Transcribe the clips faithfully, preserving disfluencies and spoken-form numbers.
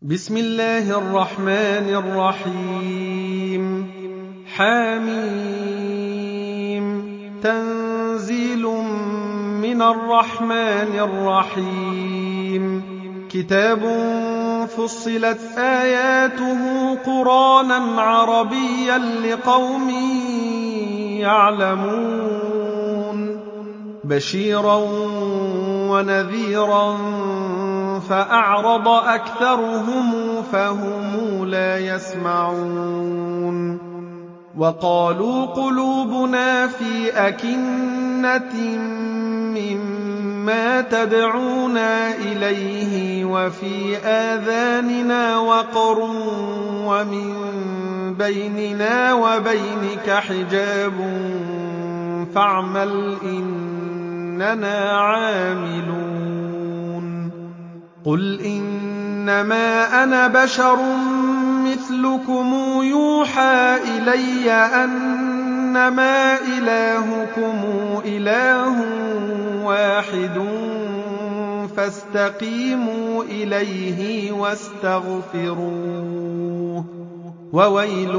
بسم الله الرحمن الرحيم حميم تنزيل من الرحمن الرحيم كتاب فصلت آياته قرآنا عربيا لقوم يعلمون بشيرا ونذيرا فأعرض أكثرهم فهم لا يسمعون وقالوا قلوبنا في أكنة مما تدعونا إليه وفي آذاننا وقر ومن بيننا وبينك حجاب فاعمل إننا عاملون قل إنما أنا بشر مثلكم يوحى إلي أنما إلهكم إله واحد فاستقيموا إليه واستغفروه وويل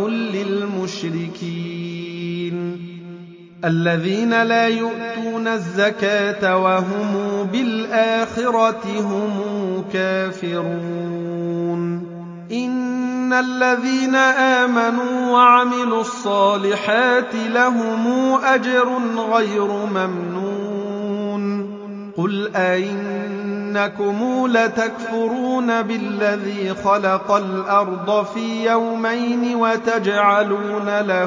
للمشركين الذين لا يؤتون الزكاة وهم بالآخرة هم كافرون إن الذين آمنوا وعملوا الصالحات لهم أجر غير ممنون قل أئنكم لتكفرون بالذي خلق الأرض في يومين وتجعلون له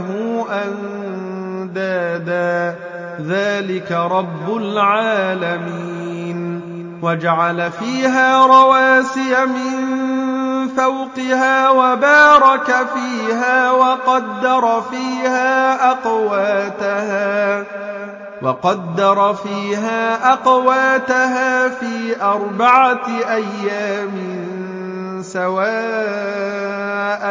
أندادا ذلك رب العالمين وجعل فيها رواسي من فوقها وبارك فيها وقدر فيها أقواتها وقدر فيها أقواتها في أربعة أيام سواء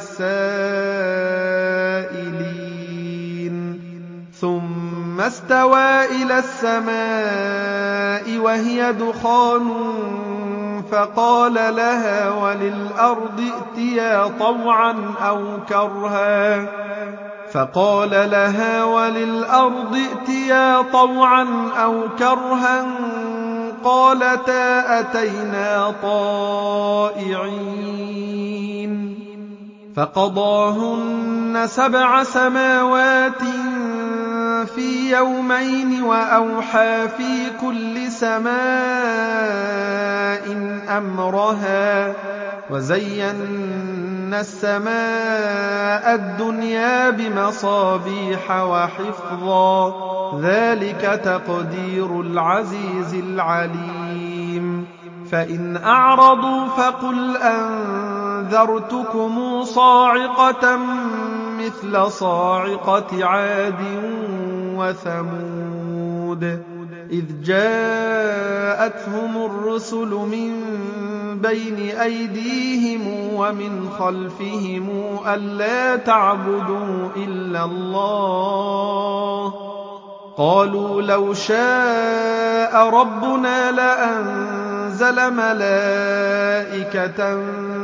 للسائلين ثم استوى إلى السماء وهي دخان فقال لها وللأرض ائتيا طوعا أو كرها فقال لها وللأرض ائتيا طوعا أو كرها قالتا أتينا طائعين فقضاهن سبع سماوات في يومين وأوحى في كل سماء أمرها وزينا السماء الدنيا بمصابيح وحفظا ذلك تقدير العزيز العليم فإن أعرضوا فقل أنذرتكم صاعقة مثل صاعقة عاد وثمود إذ جاءتهم الرسل من بين أيديهم ومن خلفهم ألا تعبدوا إلا الله قالوا لو شاء ربنا لأنزل ملائكة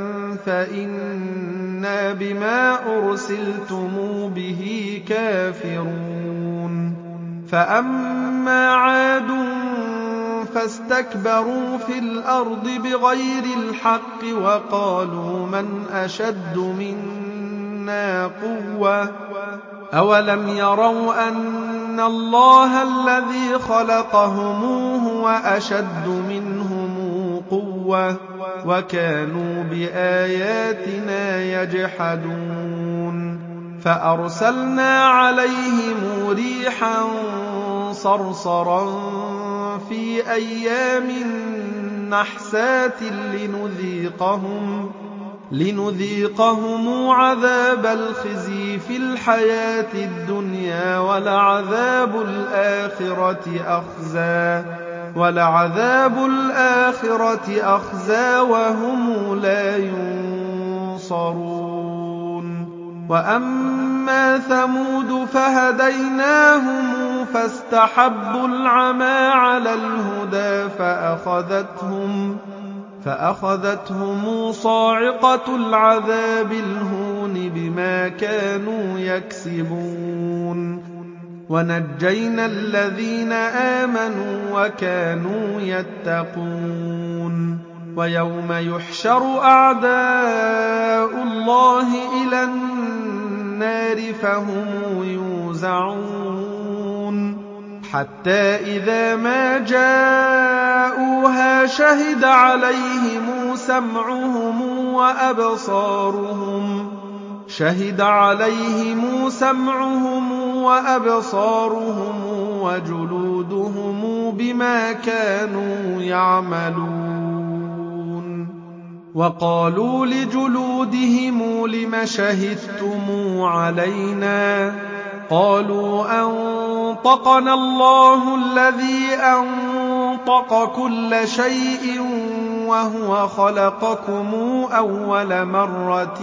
فإنا بما أرسلتم به كافرون فأما عاد فاستكبروا في الأرض بغير الحق وقالوا من أشد منا قوة أولم يروا أن الله الذي خلقهم هو أشد منهم قوة وكانوا بآياتنا يجحدون فأرسلنا عليهم ريحا صرصرا في أيام نحسات لنذيقهم لنذيقهم عذاب الخزي في الحياة الدنيا ولعذاب الآخرة أخزى ولعذاب الآخرة أخزى وهم لا ينصرون وأما ثمود فهديناهم فاستحبوا العمى على الهدى فأخذتهم فأخذتهم صاعقة العذاب الهون بما كانوا يكسبون ونجينا الذين آمنوا وكانوا يتقون ويوم يحشر أعداء الله إلى النار فهم يوزعون حتى إذا ما جاءوها شهد عليهم سمعهم وأبصارهم شهد عليهم سمعهم وأبصارهم وجلودهم بما كانوا يعملون وقالوا لجلودهم لم شهدتم علينا قالوا أنطقنا الله الذي أنطق كل شيء وهو خلقكم أول مرة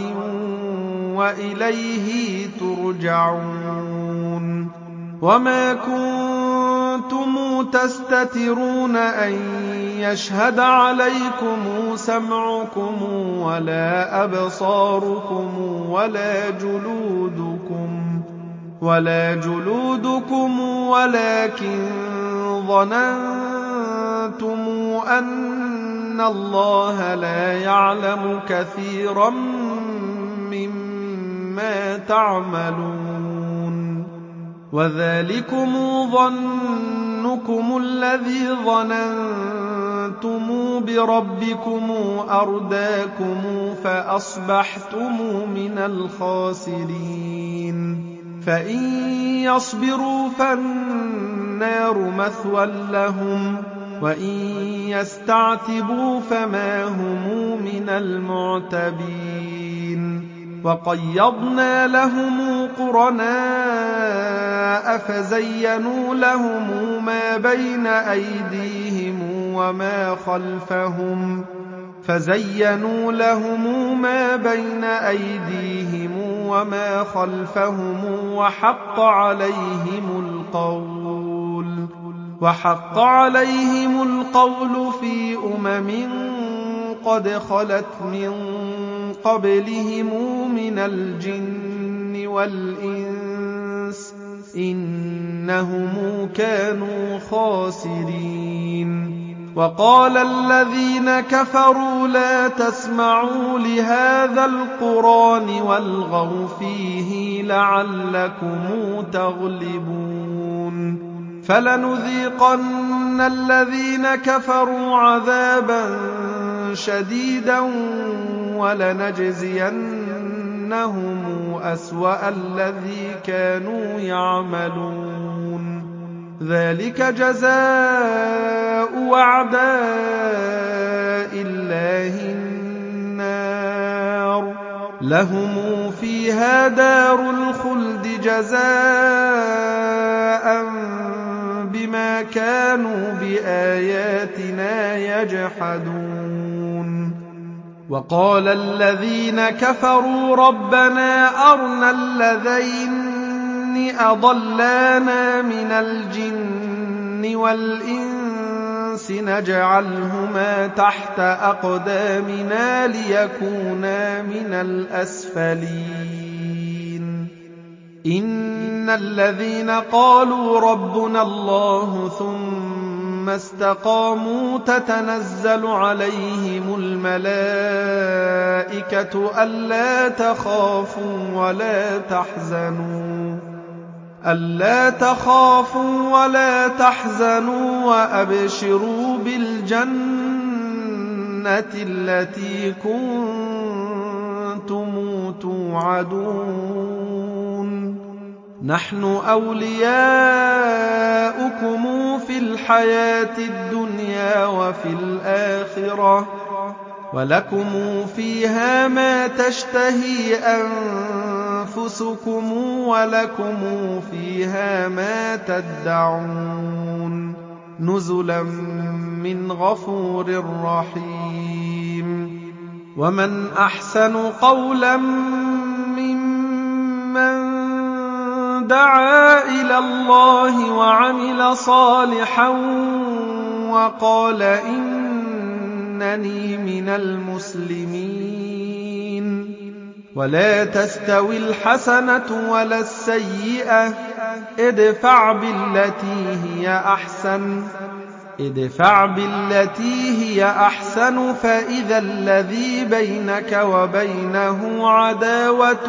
وإليه ترجعون وما كنتم تستترون أن يشهد عليكم سمعكم ولا أبصاركم ولا جلودكم ولا جلودكم ولكن ظننتم أن الله لا يعلم كثيرا مما تعملون وذلكم ظنكم الذي ظننتم بربكم أرداكم فأصبحتم من الخاسرين فإن يصبروا فالنار مثوى لهم وإن يستعتبوا فما هم من المعتبين وقيضنا لهم قرناء فزينوا لهم ما بين أيديهم وما خلفهم فزينوا لهم ما بين أيديهم وما خلفهم وحق عليهم القول وحق عليهم القول في أمم قد خلت من قبلهم من الجن والإنس إنهم كانوا خاسرين وقال الذين كفروا لا تسمعوا لهذا القرآن والغوا فيه لعلكم تغلبون فلنذيقن الذين كفروا عذابا شديدا ولنجزينهم أسوأ الذي كانوا يعملون ذلك جزاء أعداء الله النار لهم فيها دار الخلد جزاء بما كانوا بآياتنا يجحدون وقال الذين كفروا ربنا أرنا الذين أضلانا من الجن والإنس نجعلهما تحت أقدامنا ليكونا من الأسفلين إن الذين قالوا ربنا الله ثم استقاموا تتنزل عليهم الملائكة ألا تخافوا ولا تحزنوا ألا تخافوا ولا تحزنوا وأبشروا بالجنة التي كنتم توعدون نحن أولياؤكم في الحياة الدنيا وفي الآخرة ولكم فيها ما تشتهي أنفسكم ولكم فيها ما تدعون نزلا من غفور رحيم ومن أحسن قولا ممن دعا إلى الله وعمل صالحا وقال إن إنني من المسلمين ولا تستوي الحسنة ولا السيئة ادفع بالتي هي أحسن ادفع بالتي هي أحسن فإذا الذي بينك وبينه عداوة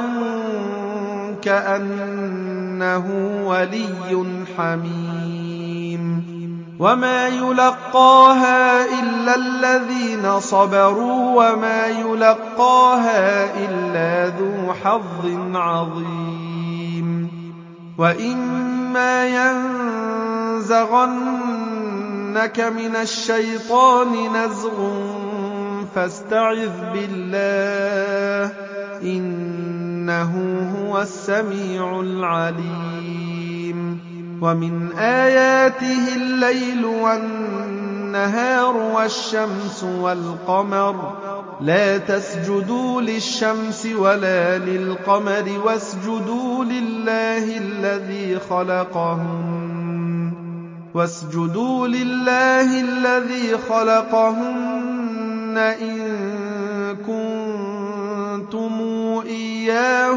كأنه ولي حميم وما يلقاها إلا الذين صبروا وما يلقاها إلا ذو حظ عظيم وإما ينزغنك من الشيطان نزغ فاستعذ بالله إنه هو السميع العليم ومن آياته الليل والنهار والشمس والقمر لا تسجدوا للشمس ولا للقمر واسجدوا لله الذي خلقهن واسجدوا لله الذي خلقهن إن كنتم إياه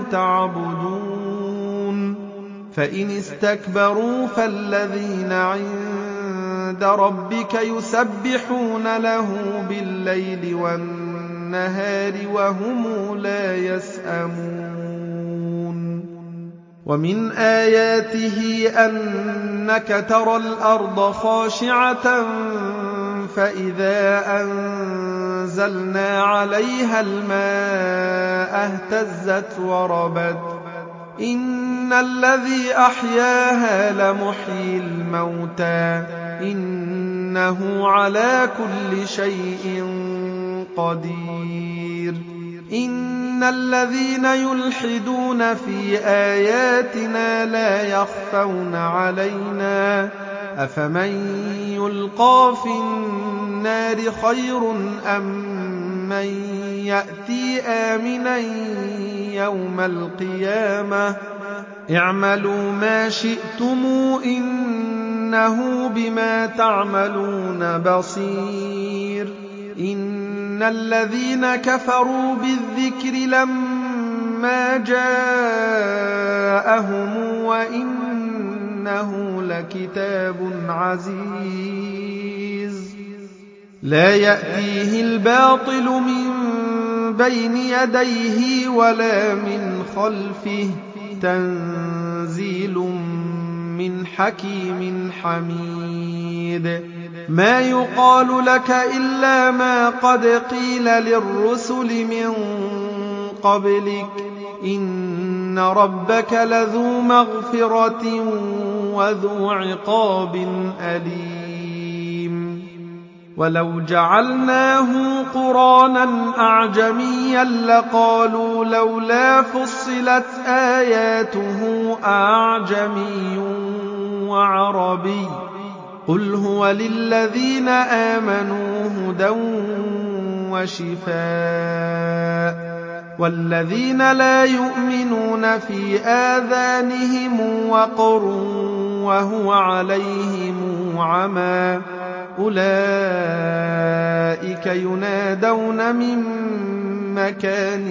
تعبدون فإن استكبروا فالذين عند ربك يسبحون له بالليل والنهار وهم لا يسأمون ومن آياته أنك ترى الأرض خاشعة فإذا أنزلنا عليها الماء اهتزت وربت إن الذي أحياها لمحيي الموتى إنه على كل شيء قدير إن الذين يلحدون في آياتنا لا يخفون علينا أفمن يلقى في النار خير أم من يأتي آمنا يوم القيامة اعملوا ما شئتم إنه بما تعملون بصير إن الذين كفروا بالذكر لما جاءهم وإنه لكتاب عزيز لا يأتيه الباطل من بين يديه ولا من خلفه تنزيل من حكيم حميد ما يقال لك إلا ما قد قيل للرسل من قبلك إن ربك لذو مغفرة وذو عقاب أليم ولو جعلناه قرآنا أعجميا لقالوا لولا فصلت آياته أعجمي وعربي قل هو للذين آمنوا هدى وشفاء والذين لا يؤمنون في آذانهم وقر وهو عليهم عمى أولئك ينادون من مكان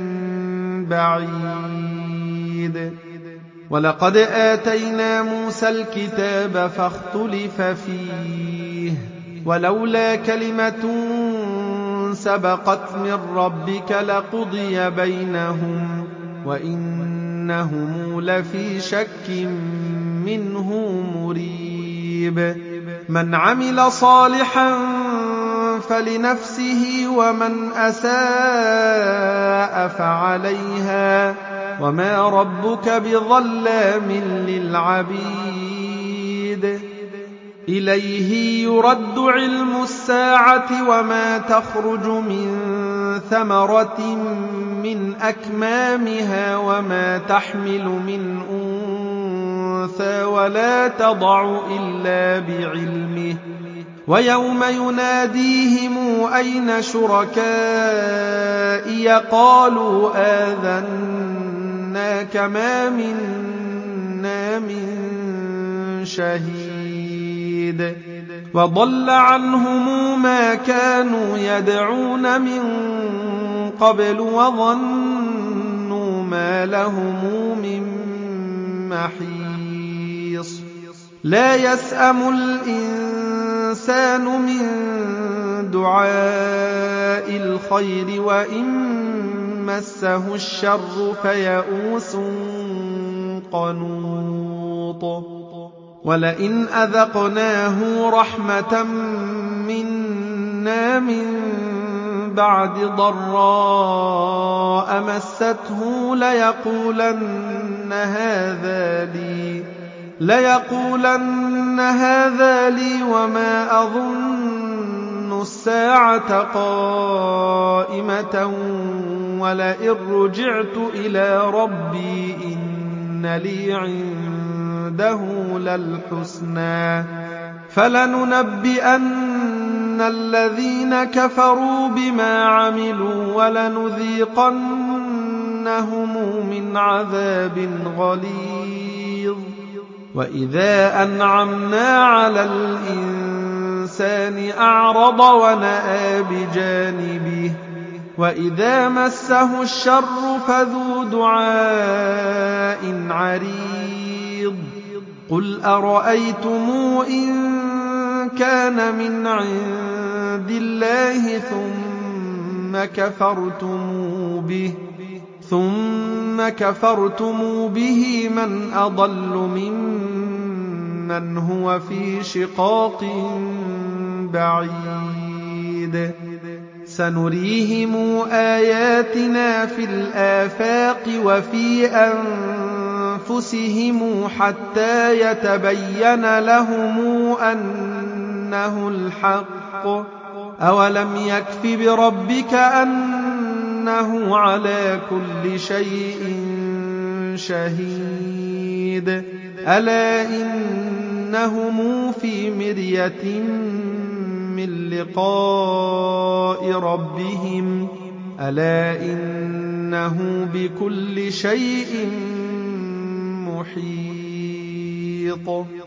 بعيد ولقد آتينا موسى الكتاب فاختلف فيه ولولا كلمة سبقت من ربك لقضي بينهم وإنهم لفي شك منه مريب من عمل صالحا فلنفسه ومن أساء فعليها وما ربك بظلام للعبيد إليه يرد علم الساعة وما تخرج من ثمرة من أكمامها وما تحمل من أنثى ولا تضع إلا بعلمه ويوم يناديهم أين شركائي قالوا آذناك ما منا من شهيد وضل عنهم ما كانوا يدعون من قبل وظنوا ما لهم من محيص لا يسأم الإنسان من دعاء الخير وإن مسه الشر فيئوس قنوط ولئن أذقناه رحمة منا من بعد ضراء مسته ليقولن هذا لي ليقولن هذا لي وما أظن الساعة قائمة ولئن رجعت إلى ربي إن لي عنده للحسنى فلننبئن الذين كفروا بما عملوا ولنذيقنهم من عذاب غليظ وإذا أنعمنا على الإنسان أعرض ونأى بجانبه وإذا مسه الشر فذو دعاء عريض قل أرأيتم إن كان من عند الله ثم كفرتم به ثم كفرتم به من أضل ممن هو في شقاق بعيد سنريهم آياتنا في الآفاق وفي أنفسهم حتى يتبين لهم أنه الحق أولم يكف بربك أنه على كل شيء شهيد ألا إنهم في مرية من لقاء ربهم ألا إنه بكل شيء محيط